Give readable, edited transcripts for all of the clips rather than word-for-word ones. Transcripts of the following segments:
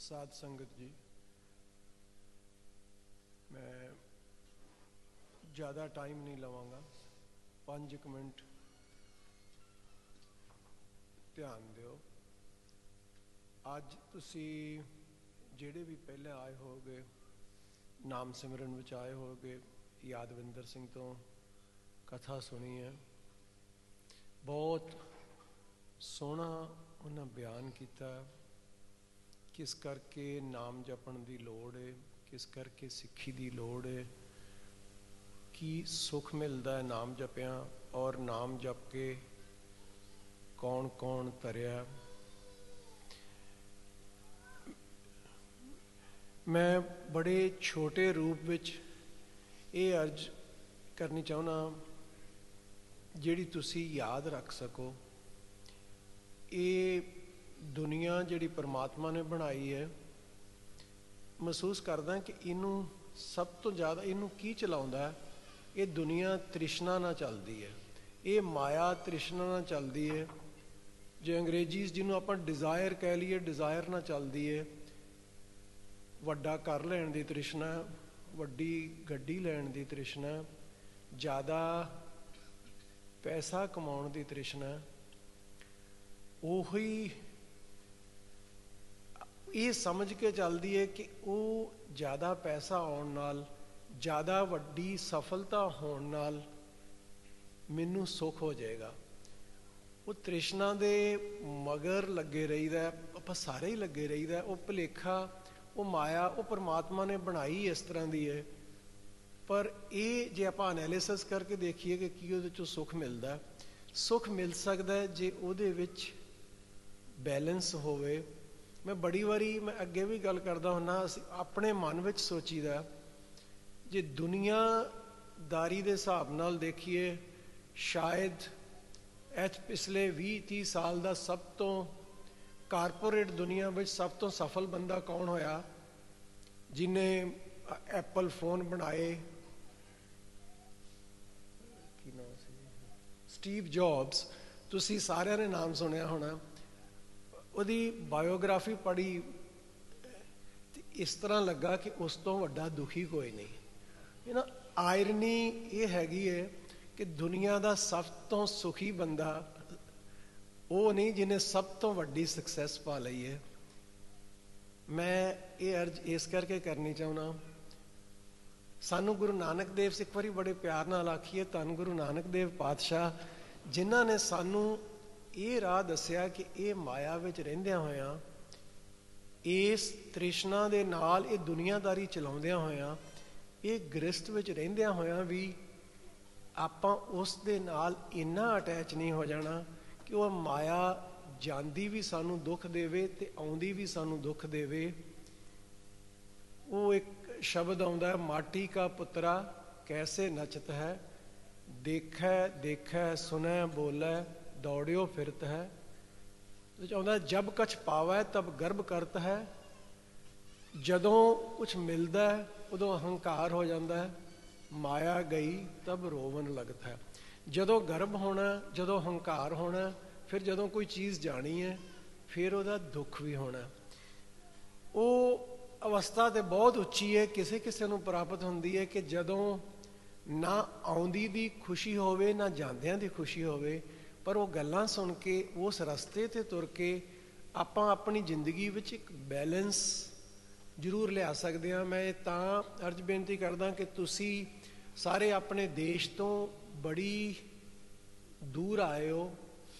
साध संगत जी, मैं ज़्यादा टाइम नहीं लवांगा। 5 मिनट ध्यान दिओ। अज तुसी जेड़े भी पहले आए होगे, नाम सिमरन विच आए होगे, यादविंदर सिंह तो कथा सुनी है। बहुत सोहना उन्हें बयान किया किस करके नाम जपण की लोड़ है, किस करके सिक्खी की लोड़ है, की सुख मिलता है नाम जपिया और नाम जप के कौन कौन तरिया। मैं बड़े छोटे रूप विच ये अर्ज करनी चाहना जिहड़ी तुसी याद रख सको। ये दुनिया जिहड़ी परमात्मा ने बनाई है, महसूस करदा कि इनू सब तो ज़्यादा इनू की चलाउंदा है, ये दुनिया तृष्णा ना चलती है, ये माया तृष्णा ना चलती है। जो अंग्रेजी जिन्हों आप डिज़ायर कह लीए, डिज़ायर ना चलती है। वड्डा घर लैण की तृष्णा, वड्डी गड्डी लैण की तृष्णा, ज़्यादा पैसा कमाउण की तृष्णा। उही ये समझ के चलती है कि वो ज़्यादा पैसा आउण नाल, ज़्यादा वड्डी सफलता होण नाल मैनू सुख हो जाएगा। वो तृष्णा दे मगर लगे रहीदा, आपां सारे ही लगे रहीदा। वो भुलेखा, वो माया, वो परमात्मा ने बनाई इस तरह की है। पर ये जे आपां एनालिसिस करके देखिए कि की उहदे चों सुख मिलता है, सुख मिल सकता है जे उहदे विच बैलेंस होवे। मैं बड़ी बारी मैं अगे भी गल करदा हुन्ना, असीं अपने मन विच सोचीदा जे दुनियादारी दे हिसाब नाल देखिए, शायद पिछले 20-30 साल का सब तो कारपोरेट दुनिया में सब तो सफल बंदा कौन होया जिन्हें एप्पल फोन बनाए, स्टीव जॉब्स। तुसी सारे ने नाम सुनिया होना। उहदी बायोग्राफी पढ़ी, इस तरह लगा कि उस तो वड्डा दुखी कोई नहीं। ये ना आयरनी ये हैगी है कि दुनिया का सब तो सुखी बंदा वो नहीं जिन्हें सब तो वड्डी सक्सैस पा ली है। मैं ये अर्ज इस करके करनी चाहना, सानू गुरु नानक देव से एक बारी बड़े प्यार नाल आखिए, धन गुरु नानक देव पातशाह जिन्हां ने सानू ये राह दसिया कि ये माया विच रहिंदियां होयां, इस तृष्णा दे नाल ये दुनियादारी चलाउंदियां होयां, ये गृहस्थ विच रहिंदियां होयां भी आपां उस दे नाल इन्ना अटैच नहीं हो जाना कि वह माया जांदी भी सानू दुख देवे ते आउंदी भी सानू दुख देवे। वो एक शब्द आउंदा है, माटी का पुत्रा कैसे नचत है, देखै देखै सुनै बोलै दौड़ियो फिरत है। तो आउंदा जब कछ पावै तब गर्भ करत है, जदों कुछ मिलता है उदों अहंकार हो जाता है, माया गई तब रोवन लगता है। जदों गर्भ होना, जदों हंकार होना, फिर जदों कोई चीज़ जानी है, फिर वह दुख भी होना। वो अवस्था तो बहुत उच्ची है, किसी किसी को प्राप्त होती है कि जदों ना आउंदी दी खुशी होवे ना जांदियां दी खुशी होवे, पर वो गल्लां सुन के उस रस्ते ते तुर के आपां अपनी जिंदगी विच एक बैलेंस जरूर लिया सकते हैं। मैं तां अर्ज बेनती करदा कि तुसी सारे अपने देश तो बड़ी दूर आए हो,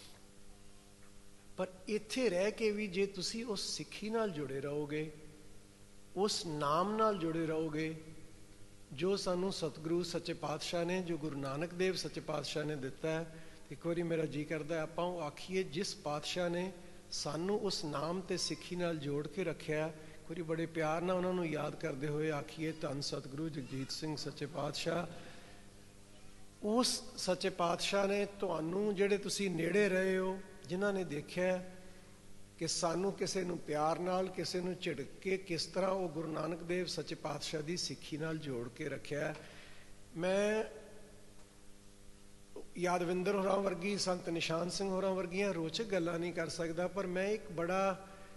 पर इत्थे रह के भी जे तुसी उस सिक्खी नाल जुड़े रहोगे, उस नाम नाल जुड़े रहोगे जो सानू सतगुरु सच्चे पातशाह ने, जो गुरु नानक देव सच्चे पातशाह ने दिता है। एक बारी मेरा जी करता है आपां आखिए जिस पातशाह ने सानू उस नाम ते सिक्खी नाल जोड़ के रखिया, कोई बड़े प्यार नाल उन्होंने याद करते हुए आखिए धन सतगुरु जगजीत सिंह सच्चे पातशाह। उस सच्चे पातशाह ने तुहानू जिहड़े तुसी नेड़े रहे हो, जिन्हां ने देखिया कि सानू किसी नू प्यार नाल, किसी नू झिड़क के किस तरह वो गुरु नानक देव सच्चे पातशाह की सिक्खी नाल जोड़ के रखिया। मैं यादविंदर होरां वर्गी, संत निशान सिंह होरां वर्गियां रोचक गल्लां नहीं कर सकदा, पर मैं एक बड़ा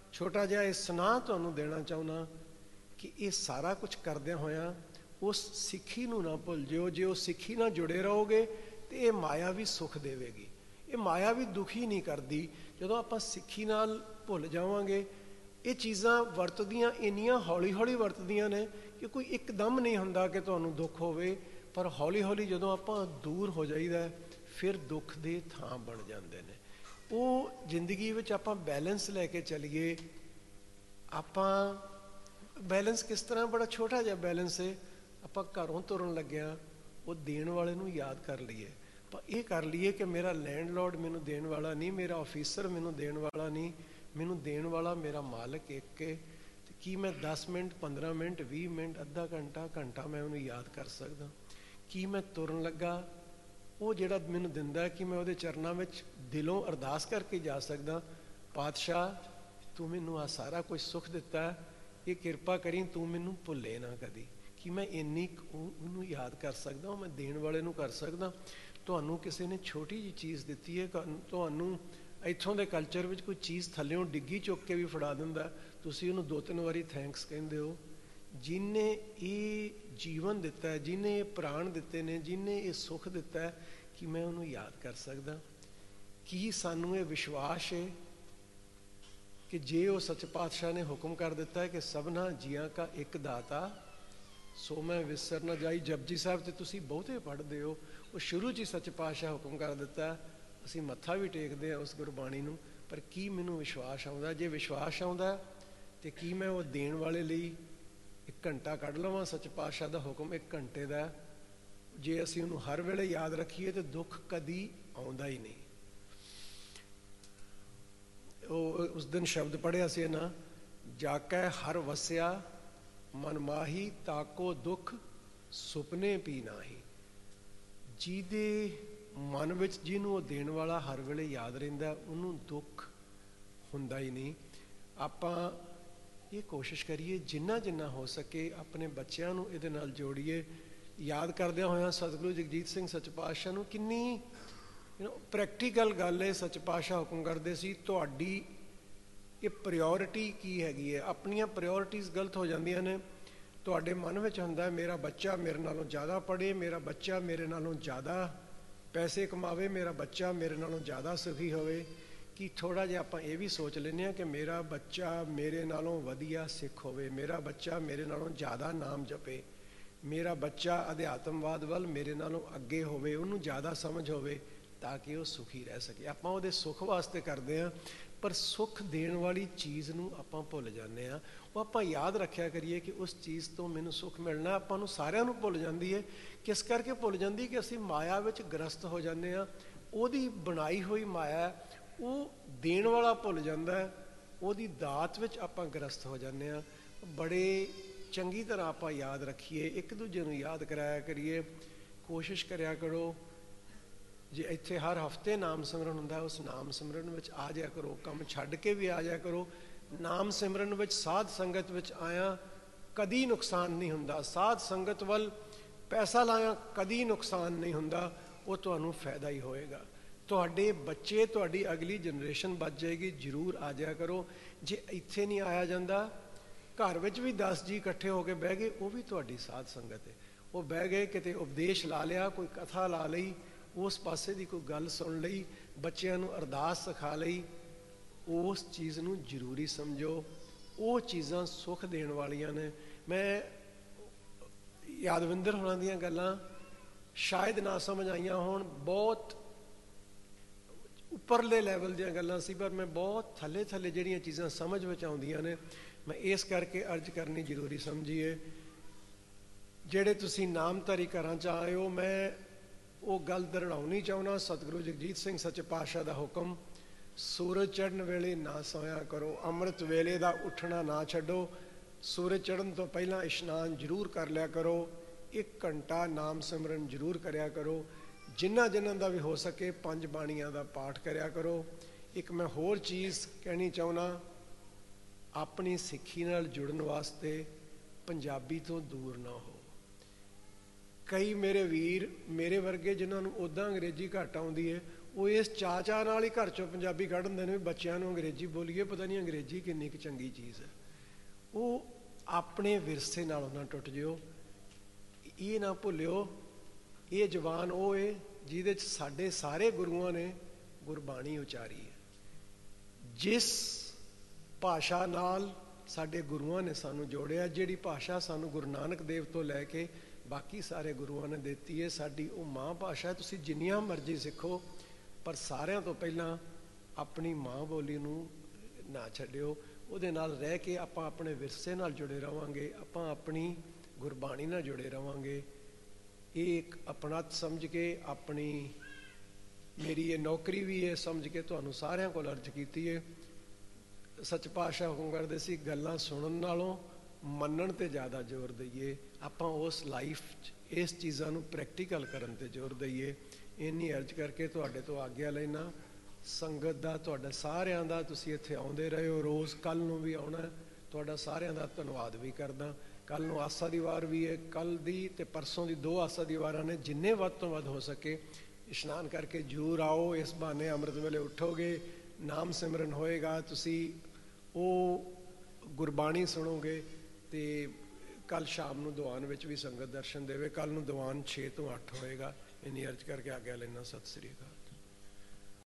ਛੋਟਾ ਜਿਹਾ ਇਹ ਸੁਨਾਹ ਤੁਹਾਨੂੰ ਦੇਣਾ ਚਾਹੁੰਦਾ ਕਿ ਇਹ ਸਾਰਾ ਕੁਝ ਕਰਦਿਆਂ ਹੋਇਆਂ ਉਸ ਸਿੱਖੀ ਨੂੰ ਨਾ ਭੁੱਲ ਜਿਓ। ਜੇ ਉਹ ਸਿੱਖੀ ਨਾਲ ਜੁੜੇ ਰਹੋਗੇ ਤੇ ਇਹ ਮਾਇਆ ਵੀ ਸੁੱਖ ਦੇਵੇਗੀ, ਇਹ ਮਾਇਆ ਵੀ ਦੁਖੀ ਨਹੀਂ ਕਰਦੀ। ਜਦੋਂ ਆਪਾਂ ਸਿੱਖੀ ਨਾਲ ਭੁੱਲ ਜਾਵਾਂਗੇ, ਇਹ ਚੀਜ਼ਾਂ ਵਰਤਦੀਆਂ ਇੰਨੀਆਂ ਹੌਲੀ ਹੌਲੀ ਵਰਤਦੀਆਂ ਨੇ ਕਿ ਕੋਈ ਇੱਕਦਮ ਨਹੀਂ ਹੁੰਦਾ ਕਿ ਤੁਹਾਨੂੰ ਦੁੱਖ ਹੋਵੇ, ਪਰ ਹੌਲੀ ਹੌਲੀ ਜਦੋਂ ਆਪਾਂ ਦੂਰ ਹੋ ਜਾਈਦਾ ਫਿਰ ਦੁੱਖ ਦੇ ਥਾਂ ਬਣ ਜਾਂਦੇ ਨੇ। ਉਹ ਜ਼ਿੰਦਗੀ ਵਿੱਚ ਆਪਾਂ ਬੈਲੈਂਸ ਲੈ ਕੇ ਚੱਲੀਏ। ਆਪਾਂ ਬੈਲੈਂਸ ਕਿਸ ਤਰ੍ਹਾਂ? ਬੜਾ ਛੋਟਾ ਜਿਹਾ ਬੈਲੈਂਸ ਹੈ। ਆਪਾਂ ਘਰੋਂ ਤੁਰਨ ਲੱਗਿਆ ਉਹ ਦੇਣ ਵਾਲੇ ਨੂੰ ਯਾਦ ਕਰ ਲਈਏ। ਆਪਾਂ ਇਹ ਕਰ ਲਈਏ ਕਿ ਮੇਰਾ ਲੈਂਡਲੋਰਡ ਮੈਨੂੰ ਦੇਣ ਵਾਲਾ ਨਹੀਂ, ਮੇਰਾ ਆਫਿਸਰ ਮੈਨੂੰ ਦੇਣ ਵਾਲਾ ਨਹੀਂ, ਮੈਨੂੰ ਦੇਣ ਵਾਲਾ ਮੇਰਾ ਮਾਲਕ ਇੱਕ ਹੈ। ਤੇ ਕੀ ਮੈਂ 10 ਮਿੰਟ 15 ਮਿੰਟ 20 ਮਿੰਟ ਅੱਧਾ ਘੰਟਾ ਮੈਂ ਉਹਨੂੰ ਯਾਦ ਕਰ ਸਕਦਾ? ਕੀ ਮੈਂ ਤੁਰਨ ਲੱਗਾ ਉਹ ਜਿਹੜਾ ਮੈਨੂੰ ਦਿੰਦਾ ਕਿ ਮੈਂ ਉਹਦੇ ਚਰਨਾਂ ਵਿੱਚ ਦਿਲੋਂ ਅਰਦਾਸ ਕਰਕੇ ਜਾ ਸਕਦਾ, ਪਾਤਸ਼ਾਹ ਤੂੰ ਮੈਨੂੰ ਆ ਸਾਰਾ ਕੁਝ ਸੁੱਖ ਦਿੱਤਾ, ਇਹ ਕਿਰਪਾ ਕਰੀ ਤੂੰ ਮੈਨੂੰ ਭੁੱਲੇ ਨਾ ਕਦੀ। ਕਿ ਮੈਂ ਇੰਨੀ ਉਹਨੂੰ ਯਾਦ ਕਰ ਸਕਦਾ, ਉਹ ਮੈਂ ਦੇਣ ਵਾਲੇ ਨੂੰ ਕਰ ਸਕਦਾ। ਤੁਹਾਨੂੰ ਕਿਸੇ ਨੇ ਛੋਟੀ ਜਿਹੀ ਚੀਜ਼ ਦਿੱਤੀ ਹੈ, ਤੁਹਾਨੂੰ ਇੱਥੋਂ ਦੇ ਕਲਚਰ ਵਿੱਚ ਕੋਈ ਚੀਜ਼ ਥੱਲਿਓਂ ਡਿੱਗੀ ਚੁੱਕ ਕੇ ਵੀ ਫੜਾ ਦਿੰਦਾ, ਤੁਸੀਂ ਉਹਨੂੰ 2-3 ਵਾਰੀ ਥੈਂਕਸ ਕਹਿੰਦੇ ਹੋ। ਜਿਹਨੇ ਇਹ ਜੀਵਨ ਦਿੱਤਾ ਹੈ, ਜਿਹਨੇ ਇਹ ਪ੍ਰਾਣ ਦਿੱਤੇ ਨੇ, ਜਿਹਨੇ ਇਹ ਸੁੱਖ ਦਿੱਤਾ ਹੈ, ਕਿ ਮੈਂ ਉਹਨੂੰ ਯਾਦ ਕਰ ਸਕਦਾ? ਕੀ ਸਾਨੂੰ ਇਹ ਵਿਸ਼ਵਾਸ ਹੈ ਕਿ ਜੇ ਉਹ ਸੱਚ ਪਾਤਸ਼ਾਹ ਨੇ ਹੁਕਮ ਕਰ ਦਿੱਤਾ ਹੈ ਕਿ ਸਭਨਾ ਜੀਆਂ ਕਾ ਇੱਕ ਦਾਤਾ ਸੋ ਮੈਂ ਵਿਸਰ ਨਾ ਜਾਈ। ਜਪਜੀ ਸਾਹਿਬ ਤੇ ਤੁਸੀਂ ਬਹੁਤੇ ਪੜ੍ਹਦੇ ਹੋ, ਉਹ ਸ਼ੁਰੂ 'ਚ ਹੀ ਸੱਚ ਪਾਤਸ਼ਾਹ ਹੁਕਮ ਕਰ ਦਿੱਤਾ, ਅਸੀਂ ਮੱਥਾ ਵੀ ਟੇਕਦੇ ਹਾਂ ਉਸ ਗੁਰਬਾਣੀ ਨੂੰ। ਪਰ ਕੀ ਮੈਨੂੰ ਵਿਸ਼ਵਾਸ ਆਉਂਦਾ? ਜੇ ਵਿਸ਼ਵਾਸ ਆਉਂਦਾ ਤੇ ਕੀ ਮੈਂ ਉਹ ਦੇਣ ਵਾਲੇ ਲਈ 1 ਘੰਟਾ ਕੱਢ ਲਵਾਂ? ਸੱਚ ਪਾਤਸ਼ਾਹ ਦਾ ਹੁਕਮ 1 ਘੰਟੇ ਦਾ, ਜੇ ਅਸੀਂ ਉਹਨੂੰ ਹਰ ਵੇਲੇ ਯਾਦ ਰੱਖੀਏ ਤੇ ਦੁੱਖ ਕਦੀ ਆਉਂਦਾ ਹੀ ਨਹੀਂ। ਉਹ ਉਸ ਦਿਨ ਸ਼ਬਦ ਪੜ੍ਹਿਆ ਸੀ ਨਾ, ਜਾਕੈ ਹਰ ਵਸਿਆ ਮਨ ਮਾਹੀ ਤਾਕੋ ਦੁੱਖ ਸੁਪਨੇ ਪੀ ਨਾਹੀ। ਜਿਹਦੇ ਮਨ ਵਿੱਚ ਜਿਹਨੂੰ ਉਹ ਦੇਣ ਵਾਲਾ ਹਰ ਵੇਲੇ ਯਾਦ ਰਹਿੰਦਾ, ਉਹਨੂੰ ਦੁੱਖ ਹੁੰਦਾ ਹੀ ਨਹੀਂ। ਆਪਾਂ ਇਹ ਕੋਸ਼ਿਸ਼ ਕਰੀਏ ਜਿੰਨਾ ਹੋ ਸਕੇ ਆਪਣੇ ਬੱਚਿਆਂ ਨੂੰ ਇਹਦੇ ਨਾਲ ਜੋੜੀਏ, ਯਾਦ ਕਰਦਿਆਂ ਹੋਇਆਂ ਸਤਿਗੁਰੂ ਜਗਜੀਤ ਸਿੰਘ ਸੱਚ ਪਾਤਸ਼ਾਹ ਨੂੰ। ਕਿੰਨੀ ਪ੍ਰੈਕਟੀਕਲ ਗੱਲ ਹੈ। ਸੱਚ ਪਾਤਸ਼ਾਹ ਹੁਕਮ ਕਰਦੇ ਸੀ ਤੁਹਾਡੀ ਇਹ ਪ੍ਰਾਇਓਰਿਟੀ ਕੀ ਹੈਗੀ ਹੈ। ਆਪਣੀਆਂ ਪ੍ਰਾਇਓਰਿਟੀਜ਼ ਗਲਤ ਹੋ ਜਾਂਦੀਆਂ ਨੇ। ਤੁਹਾਡੇ ਮਨ ਵਿੱਚ ਹੁੰਦਾ ਮੇਰਾ ਬੱਚਾ ਮੇਰੇ ਨਾਲੋਂ ਜ਼ਿਆਦਾ ਪੜ੍ਹੇ, ਮੇਰਾ ਬੱਚਾ ਮੇਰੇ ਨਾਲੋਂ ਜ਼ਿਆਦਾ ਪੈਸੇ ਕਮਾਵੇ, ਮੇਰਾ ਬੱਚਾ ਮੇਰੇ ਨਾਲੋਂ ਜ਼ਿਆਦਾ ਸੁਖੀ ਹੋਵੇ। ਕਿ ਥੋੜ੍ਹਾ ਜਿਹਾ ਆਪਾਂ ਇਹ ਵੀ ਸੋਚ ਲੈਂਦੇ ਹਾਂ ਕਿ ਮੇਰਾ ਬੱਚਾ ਮੇਰੇ ਨਾਲੋਂ ਵਧੀਆ ਸਿੱਖ ਹੋਵੇ, ਮੇਰਾ ਬੱਚਾ ਮੇਰੇ ਨਾਲੋਂ ਜ਼ਿਆਦਾ ਨਾਮ ਜਪੇ, ਮੇਰਾ ਬੱਚਾ ਅਧਿਆਤਮਵਾਦ ਵੱਲ ਮੇਰੇ ਨਾਲੋਂ ਅੱਗੇ ਹੋਵੇ, ਉਹਨੂੰ ਜ਼ਿਆਦਾ ਸਮਝ ਹੋਵੇ ਤਾਂ ਕਿ ਉਹ ਸੁਖੀ ਰਹਿ ਸਕੇ। ਆਪਾਂ ਉਹਦੇ ਸੁੱਖ ਵਾਸਤੇ ਕਰਦੇ ਹਾਂ, ਪਰ ਸੁੱਖ ਦੇਣ ਵਾਲੀ ਚੀਜ਼ ਨੂੰ ਆਪਾਂ ਭੁੱਲ ਜਾਂਦੇ ਹਾਂ। ਉਹ ਆਪਾਂ ਯਾਦ ਰੱਖਿਆ ਕਰੀਏ ਕਿ ਉਸ ਚੀਜ਼ ਤੋਂ ਮੈਨੂੰ ਸੁੱਖ ਮਿਲਣਾ। ਆਪਾਂ ਨੂੰ ਸਾਰਿਆਂ ਨੂੰ ਭੁੱਲ ਜਾਂਦੀ ਹੈ। ਕਿਸ ਕਰਕੇ ਭੁੱਲ ਜਾਂਦੀ? ਕਿ ਅਸੀਂ ਮਾਇਆ ਵਿੱਚ ਗ੍ਰਸਤ ਹੋ ਜਾਂਦੇ ਹਾਂ। ਉਹਦੀ ਬਣਾਈ ਹੋਈ ਮਾਇਆ ਉਹ ਦੇਣ ਵਾਲਾ ਭੁੱਲ ਜਾਂਦਾ, ਉਹਦੀ ਦਾਤ ਵਿੱਚ ਆਪਾਂ ਗ੍ਰਸਤ ਹੋ ਜਾਂਦੇ ਹਾਂ। ਬੜੇ ਚੰਗੀ ਤਰ੍ਹਾਂ ਆਪਾਂ ਯਾਦ ਰੱਖੀਏ, ਇੱਕ ਦੂਜੇ ਨੂੰ ਯਾਦ ਕਰਾਇਆ ਕਰੀਏ। ਕੋਸ਼ਿਸ਼ ਕਰਿਆ ਕਰੋ, ਜੇ ਇੱਥੇ ਹਰ ਹਫ਼ਤੇ ਨਾਮ ਸਿਮਰਨ ਹੁੰਦਾ, ਉਸ ਨਾਮ ਸਿਮਰਨ ਵਿੱਚ ਆ ਜਾਇਆ ਕਰੋ। ਕੰਮ ਛੱਡ ਕੇ ਵੀ ਆ ਜਾਇਆ ਕਰੋ। ਨਾਮ ਸਿਮਰਨ ਵਿੱਚ ਸਾਧ ਸੰਗਤ ਵਿੱਚ ਆਇਆ ਕਦੀ ਨੁਕਸਾਨ ਨਹੀਂ ਹੁੰਦਾ। ਸਾਧ ਸੰਗਤ ਵੱਲ ਪੈਸਾ ਲਾਇਆ ਕਦੀ ਨੁਕਸਾਨ ਨਹੀਂ ਹੁੰਦਾ, ਉਹ ਤੁਹਾਨੂੰ ਫਾਇਦਾ ਹੀ ਹੋਏਗਾ। ਤੁਹਾਡੇ ਬੱਚੇ, ਤੁਹਾਡੀ ਅਗਲੀ ਜਨਰੇਸ਼ਨ ਬਚ ਜਾਏਗੀ। ਜ਼ਰੂਰ ਆ ਜਾਇਆ ਕਰੋ। ਜੇ ਇੱਥੇ ਨਹੀਂ ਆਇਆ ਜਾਂਦਾ, ਘਰ ਵਿੱਚ ਵੀ 10 ਜੀ ਇਕੱਠੇ ਹੋ ਕੇ ਬਹਿ ਗਏ, ਉਹ ਵੀ ਤੁਹਾਡੀ ਸਾਧ ਸੰਗਤ ਹੈ। ਉਹ ਬਹਿ ਗਏ, ਕਿਤੇ ਉਪਦੇਸ਼ ਲਾ ਲਿਆ, ਕੋਈ ਕਥਾ ਲਾ ਲਈ, ਉਸ ਪਾਸੇ ਦੀ ਕੋਈ ਗੱਲ ਸੁਣ ਲਈ, ਬੱਚਿਆਂ ਨੂੰ ਅਰਦਾਸ ਸਿਖਾ ਲਈ, ਉਸ ਚੀਜ਼ ਨੂੰ ਜ਼ਰੂਰੀ ਸਮਝੋ। ਉਹ ਚੀਜ਼ਾਂ ਸੁੱਖ ਦੇਣ ਵਾਲੀਆਂ ਨੇ। ਮੈਂ ਯਾਦਵਿੰਦਰ ਹੋਰਾਂ ਦੀਆਂ ਗੱਲਾਂ ਸ਼ਾਇਦ ਨਾ ਸਮਝ ਆਈਆਂ ਹੋਣ, ਬਹੁਤ ਉੱਪਰਲੇ ਲੈਵਲ ਦੀਆਂ ਗੱਲਾਂ ਸੀ, ਪਰ ਮੈਂ ਬਹੁਤ ਥੱਲੇ ਜਿਹੜੀਆਂ ਚੀਜ਼ਾਂ ਸਮਝ ਵਿੱਚ ਆਉਂਦੀਆਂ ਨੇ, ਮੈਂ ਇਸ ਕਰਕੇ ਅਰਜ਼ ਕਰਨੀ ਜ਼ਰੂਰੀ ਸਮਝੀਏ। ਜਿਹੜੇ ਤੁਸੀਂ ਨਾਮਧਾਰੀ ਘਰਾਂ 'ਚ ਆਏ ਹੋ, ਮੈਂ ਉਹ ਗੱਲ ਦੁਹਰਾਉਣੀ ਚਾਹੁੰਦਾ। ਸਤਿਗੁਰੂ ਜਗਜੀਤ ਸਿੰਘ ਸੱਚੇ ਪਾਤਸ਼ਾਹ ਦਾ ਹੁਕਮ, ਸੂਰਜ ਚੜ੍ਹਨ ਵੇਲੇ ਨਾ ਸੋਇਆ ਕਰੋ, ਅੰਮ੍ਰਿਤ ਵੇਲੇ ਦਾ ਉੱਠਣਾ ਨਾ ਛੱਡੋ, ਸੂਰਜ ਚੜ੍ਹਨ ਤੋਂ ਪਹਿਲਾਂ ਇਸ਼ਨਾਨ ਜ਼ਰੂਰ ਕਰ ਲਿਆ ਕਰੋ, 1 ਘੰਟਾ ਨਾਮ ਸਿਮਰਨ ਜ਼ਰੂਰ ਕਰਿਆ ਕਰੋ, ਜਿਨ੍ਹਾਂ ਦਾ ਵੀ ਹੋ ਸਕੇ 5 ਬਾਣੀਆਂ ਦਾ ਪਾਠ ਕਰਿਆ ਕਰੋ। ਇੱਕ ਮੈਂ ਹੋਰ ਚੀਜ਼ ਕਹਿਣੀ ਚਾਹੁੰਦਾ, ਆਪਣੀ ਸਿੱਖੀ ਨਾਲ ਜੁੜਨ ਵਾਸਤੇ ਪੰਜਾਬੀ ਤੋਂ ਦੂਰ ਨਾ ਹੋ। ਕਈ ਮੇਰੇ ਵੀਰ ਮੇਰੇ ਵਰਗੇ ਜਿਨ੍ਹਾਂ ਨੂੰ ਉੱਦਾਂ ਅੰਗਰੇਜ਼ੀ ਘੱਟ ਆਉਂਦੀ ਹੈ, ਉਹ ਇਸ ਚਾਅ ਨਾਲ ਹੀ ਘਰ ਚੋਂ ਪੰਜਾਬੀ ਕੱਢ ਦਿੰਦੇ ਨੇ ਵੀ ਬੱਚਿਆਂ ਨੂੰ ਅੰਗਰੇਜ਼ੀ ਬੋਲੀਏ, ਪਤਾ ਨਹੀਂ ਅੰਗਰੇਜ਼ੀ ਕਿੰਨੀ ਕੁ ਚੰਗੀ ਚੀਜ਼ ਹੈ। ਉਹ ਆਪਣੇ ਵਿਰਸੇ ਨਾਲ ਉਹਨਾਂ ਟੁੱਟ ਜਿਓ। ਇਹ ਨਾ ਭੁੱਲਿਓ, ਇਹ ਜ਼ੁਬਾਨ ਉਹ ਹੈ ਜਿਹਦੇ 'ਚ ਸਾਡੇ ਸਾਰੇ ਗੁਰੂਆਂ ਨੇ ਗੁਰਬਾਣੀ ਉਚਾਰੀ ਹੈ। ਜਿਸ ਭਾਸ਼ਾ ਨਾਲ ਸਾਡੇ ਗੁਰੂਆਂ ਨੇ ਸਾਨੂੰ ਜੋੜਿਆ, ਜਿਹੜੀ ਭਾਸ਼ਾ ਸਾਨੂੰ ਗੁਰੂ ਨਾਨਕ ਦੇਵ ਤੋਂ ਲੈ ਕੇ ਬਾਕੀ ਸਾਰੇ ਗੁਰੂਆਂ ਨੇ ਦਿੱਤੀ ਹੈ, ਸਾਡੀ ਉਹ ਮਾਂ ਭਾਸ਼ਾ। ਤੁਸੀਂ ਜਿੰਨੀਆਂ ਮਰਜ਼ੀ ਸਿੱਖੋ, ਪਰ ਸਾਰਿਆਂ ਤੋਂ ਪਹਿਲਾਂ ਆਪਣੀ ਮਾਂ ਬੋਲੀ ਨੂੰ ਨਾ ਛੱਡਿਓ। ਉਹਦੇ ਨਾਲ ਰਹਿ ਕੇ ਆਪਾਂ ਆਪਣੇ ਵਿਰਸੇ ਨਾਲ ਜੁੜੇ ਰਹਾਂਗੇ, ਆਪਾਂ ਆਪਣੀ ਗੁਰਬਾਣੀ ਨਾਲ ਜੁੜੇ ਰਹਾਂਗੇ। ਇਹ ਇੱਕ ਆਪਣਤ ਸਮਝ ਕੇ, ਆਪਣੀ ਮੇਰੀ ਇਹ ਨੌਕਰੀ ਵੀ ਇਹ ਸਮਝ ਕੇ ਤੁਹਾਨੂੰ ਸਾਰਿਆਂ ਕੋਲ ਅਰਜ਼ ਕੀਤੀ ਹੈ। ਸੱਚ ਪਾਤਸ਼ਾਹ ਹੁਕਮ ਕਰਦੇ ਸੀ, ਗੱਲਾਂ ਸੁਣਨ ਨਾਲੋਂ ਮੰਨਣ 'ਤੇ ਜ਼ਿਆਦਾ ਜ਼ੋਰ ਦਈਏ। ਆਪਾਂ ਉਸ ਲਾਈਫ 'ਚ ਇਸ ਚੀਜ਼ਾਂ ਨੂੰ ਪ੍ਰੈਕਟੀਕਲ ਕਰਨ 'ਤੇ ਜ਼ੋਰ ਦਈਏ। ਇੰਨੀ ਅਰਜ਼ ਕਰਕੇ ਤੁਹਾਡੇ ਤੋਂ ਆਗਿਆ ਲੈਣਾ। ਸੰਗਤ ਦਾ, ਤੁਹਾਡਾ ਸਾਰਿਆਂ ਦਾ, ਤੁਸੀਂ ਇੱਥੇ ਆਉਂਦੇ ਰਹੇ ਹੋ ਰੋਜ਼, ਕੱਲ੍ਹ ਨੂੰ ਵੀ ਆਉਣਾ। ਤੁਹਾਡਾ ਸਾਰਿਆਂ ਦਾ ਧੰਨਵਾਦ ਵੀ ਕਰਦਾ। ਕੱਲ੍ਹ ਨੂੰ ਆਸਾ ਦੀ ਵਾਰ ਵੀ ਹੈ, ਕੱਲ੍ਹ ਦੀ ਅਤੇ ਪਰਸੋਂ ਦੀ 2 ਆਸਾ ਦੀ ਵਾਰਾਂ ਨੇ। ਜਿੰਨੇ ਵੱਧ ਤੋਂ ਵੱਧ ਹੋ ਸਕੇ ਇਸ਼ਨਾਨ ਕਰਕੇ ਜ਼ਰੂਰ ਆਓ। ਇਸ ਬਹਾਨੇ ਅੰਮ੍ਰਿਤ ਵੇਲੇ ਉੱਠੋਗੇ, ਨਾਮ ਸਿਮਰਨ ਹੋਏਗਾ, ਤੁਸੀਂ ਉਹ ਗੁਰਬਾਣੀ ਸੁਣੋਗੇ। ਅਤੇ ਕੱਲ੍ਹ ਸ਼ਾਮ ਨੂੰ ਦੀਵਾਨ ਵਿੱਚ ਵੀ ਸੰਗਤ ਦਰਸ਼ਨ ਦੇਵੇ। ਕੱਲ੍ਹ ਨੂੰ ਦੀਵਾਨ 6 ਤੋਂ 8 ਹੋਏਗਾ। ਇੰਨੀ ਅਰਜ਼ ਕਰਕੇ ਆਗਿਆ ਲੈਣਾ। ਸਤਿ ਸ੍ਰੀ ਅਕਾਲ।